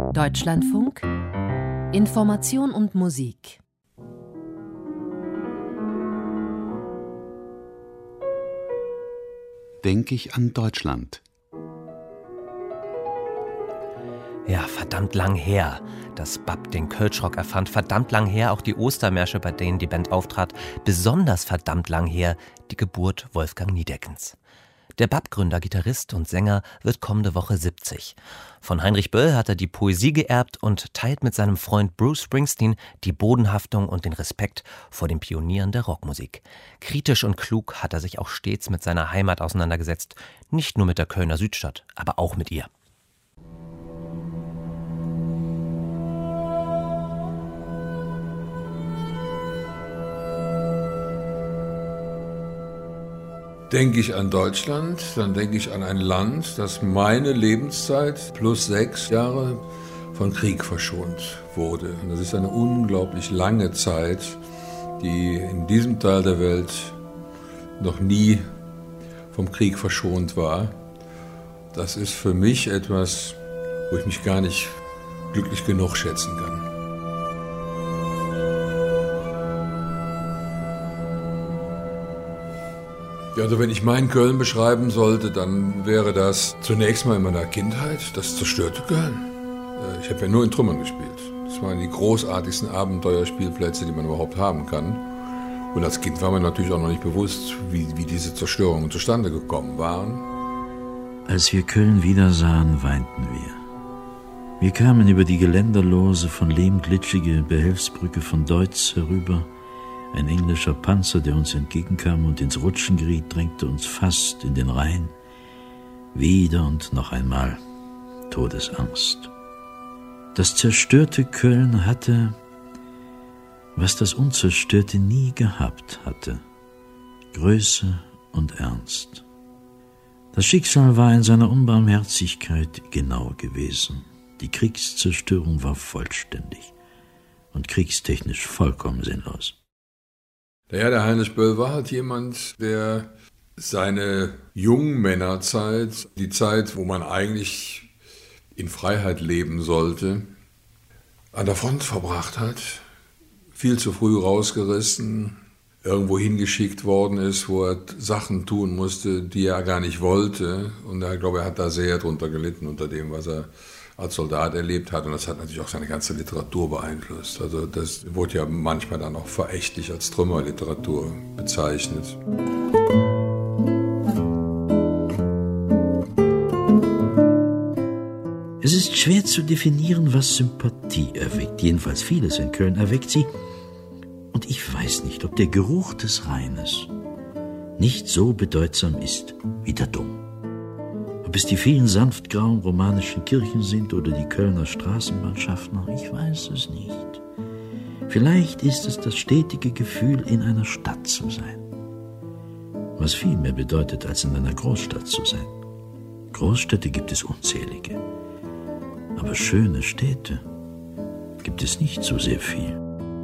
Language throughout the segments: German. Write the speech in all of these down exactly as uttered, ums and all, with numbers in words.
Deutschlandfunk Information und Musik. Denk ich an Deutschland. Ja, verdammt lang her, dass Bab den Kölschrock erfand. Verdammt lang her auch die Ostermärsche, bei denen die Band auftrat. Besonders verdammt lang her die Geburt Wolfgang Niedeckens. Der Bab-Gründer, Gitarrist und Sänger wird kommende Woche siebzig. Von Heinrich Böll hat er die Poesie geerbt und teilt mit seinem Freund Bruce Springsteen die Bodenhaftung und den Respekt vor den Pionieren der Rockmusik. Kritisch und klug hat er sich auch stets mit seiner Heimat auseinandergesetzt. Nicht nur mit der Kölner Südstadt, aber auch mit ihr. Denke ich an Deutschland, dann denke ich an ein Land, das meine Lebenszeit plus sechs Jahre von Krieg verschont wurde. Und das ist eine unglaublich lange Zeit, die in diesem Teil der Welt noch nie vom Krieg verschont war. Das ist für mich etwas, wo ich mich gar nicht glücklich genug schätzen kann. Also wenn ich mein Köln beschreiben sollte, dann wäre das zunächst mal in meiner Kindheit das zerstörte Köln. Ich habe ja nur in Trümmern gespielt. Das waren die großartigsten Abenteuerspielplätze, die man überhaupt haben kann. Und als Kind war mir natürlich auch noch nicht bewusst, wie, wie diese Zerstörungen zustande gekommen waren. Als wir Köln wiedersahen, weinten wir. Wir kamen über die geländerlose, von Lehm glitschige Behelfsbrücke von Deutz herüber. Ein englischer Panzer, der uns entgegenkam und ins Rutschen geriet, drängte uns fast in den Rhein. Wieder und noch einmal Todesangst. Das zerstörte Köln hatte, was das Unzerstörte nie gehabt hatte: Größe und Ernst. Das Schicksal war in seiner Unbarmherzigkeit genau gewesen. Die Kriegszerstörung war vollständig und kriegstechnisch vollkommen sinnlos. Naja, der Heinrich Böll war halt jemand, der seine Jungmännerzeit, die Zeit, wo man eigentlich in Freiheit leben sollte, an der Front verbracht hat, viel zu früh rausgerissen, irgendwo hingeschickt worden ist, wo er Sachen tun musste, die er gar nicht wollte. Und ich glaube, er hat da sehr drunter gelitten unter dem, was er als Soldat erlebt hat, und das hat natürlich auch seine ganze Literatur beeinflusst. Also das wurde ja manchmal dann auch verächtlich als Trümmerliteratur bezeichnet. Es ist schwer zu definieren, was Sympathie erweckt. Jedenfalls vieles in Köln erweckt sie. Und ich weiß nicht, ob der Geruch des Rheines nicht so bedeutsam ist wie der Dom. Ob es die vielen sanftgrauen romanischen Kirchen sind oder die Kölner Straßenbahnschaffner, ich weiß es nicht. Vielleicht ist es das stetige Gefühl, in einer Stadt zu sein. Was viel mehr bedeutet, als in einer Großstadt zu sein. Großstädte gibt es unzählige. Aber schöne Städte gibt es nicht so sehr viel.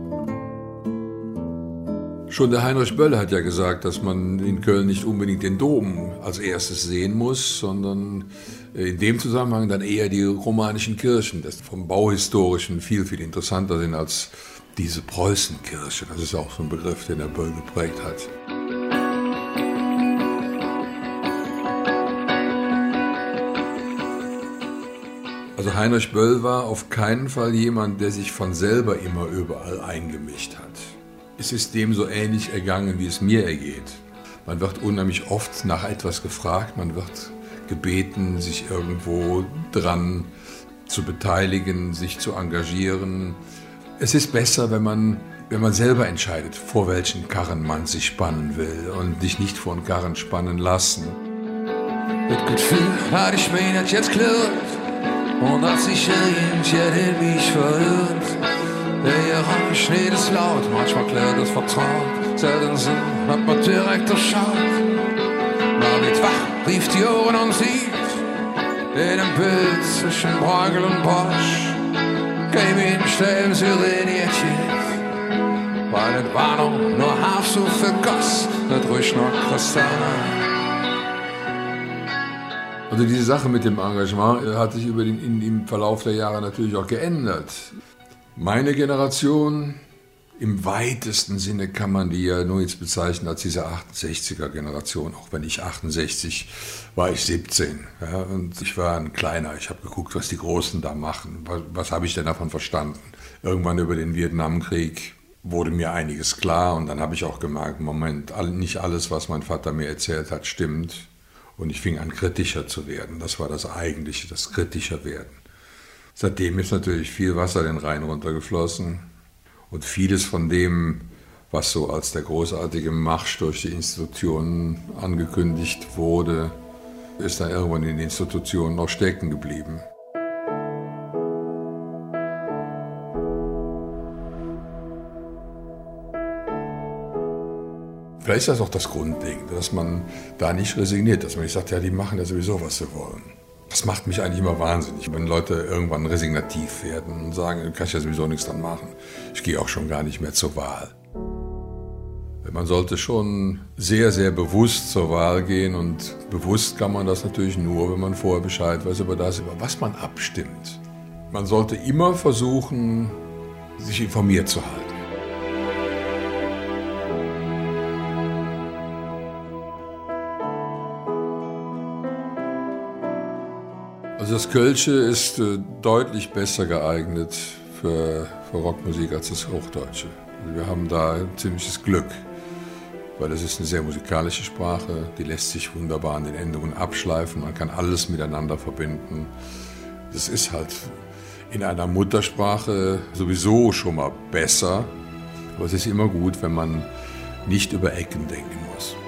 Schon der Heinrich Böll hat ja gesagt, dass man in Köln nicht unbedingt den Dom als erstes sehen muss, sondern in dem Zusammenhang dann eher die romanischen Kirchen, das vom Bauhistorischen viel, viel interessanter sind als diese Preußenkirche. Das ist auch so ein Begriff, den der Böll geprägt hat. Also Heinrich Böll war auf keinen Fall jemand, der sich von selber immer überall eingemischt hat. Es ist dem so ähnlich ergangen, wie es mir ergeht. Man wird unheimlich oft nach etwas gefragt, man wird gebeten, sich irgendwo dran zu beteiligen, sich zu engagieren. Es ist besser, wenn man, wenn man selber entscheidet, vor welchen Karren man sich spannen will und sich nicht vor den Karren spannen lassen. Het Gefühl hatte ich mir nicht jetzt klar und als ich irgendjemand in mich verirrt. Der Geräusch ist laut, manchmal klärt es vertraut, selten Sinn hat man direkt durchschaut. Man wird wach, rief die Ohren und sieht in dem Bild zwischen Bruegel und Bosch. Geh mir in Stellen syreniert jetzt, weil das war noch nur halb so viel Goss, nicht ruhig noch Kristall. Also diese Sache mit dem Engagement hat sich über den, in, im Verlauf der Jahre natürlich auch geändert. Meine Generation, im weitesten Sinne kann man die ja nur jetzt bezeichnen als diese achtundsechziger-Generation. Auch wenn ich achtundsechzig war, ich siebzehn. Ja, und ich war ein Kleiner. Ich habe geguckt, was die Großen da machen. Was, was habe ich denn davon verstanden? Irgendwann über den Vietnamkrieg wurde mir einiges klar. Und dann habe ich auch gemerkt, Moment, nicht alles, was mein Vater mir erzählt hat, stimmt. Und ich fing an, kritischer zu werden. Das war das Eigentliche, das kritischer werden. Seitdem ist natürlich viel Wasser den Rhein runtergeflossen. Und vieles von dem, was so als der großartige Marsch durch die Institutionen angekündigt wurde, ist dann irgendwann in den Institutionen noch stecken geblieben. Vielleicht ist das auch das Grundding, dass man da nicht resigniert, dass man nicht sagt, ja, die machen ja sowieso, was sie wollen. Das macht mich eigentlich immer wahnsinnig, wenn Leute irgendwann resignativ werden und sagen, du kannst ja sowieso nichts dran machen. Ich gehe auch schon gar nicht mehr zur Wahl. Man sollte schon sehr, sehr bewusst zur Wahl gehen und bewusst kann man das natürlich nur, wenn man vorher Bescheid weiß über das, über was man abstimmt. Man sollte immer versuchen, sich informiert zu halten. Also das Kölsche ist äh, deutlich besser geeignet für, für Rockmusik als das Hochdeutsche. Also wir haben da ein ziemliches Glück, weil es ist eine sehr musikalische Sprache, die lässt sich wunderbar an den Endungen abschleifen, man kann alles miteinander verbinden. Das ist halt in einer Muttersprache sowieso schon mal besser, aber es ist immer gut, wenn man nicht über Ecken denken muss.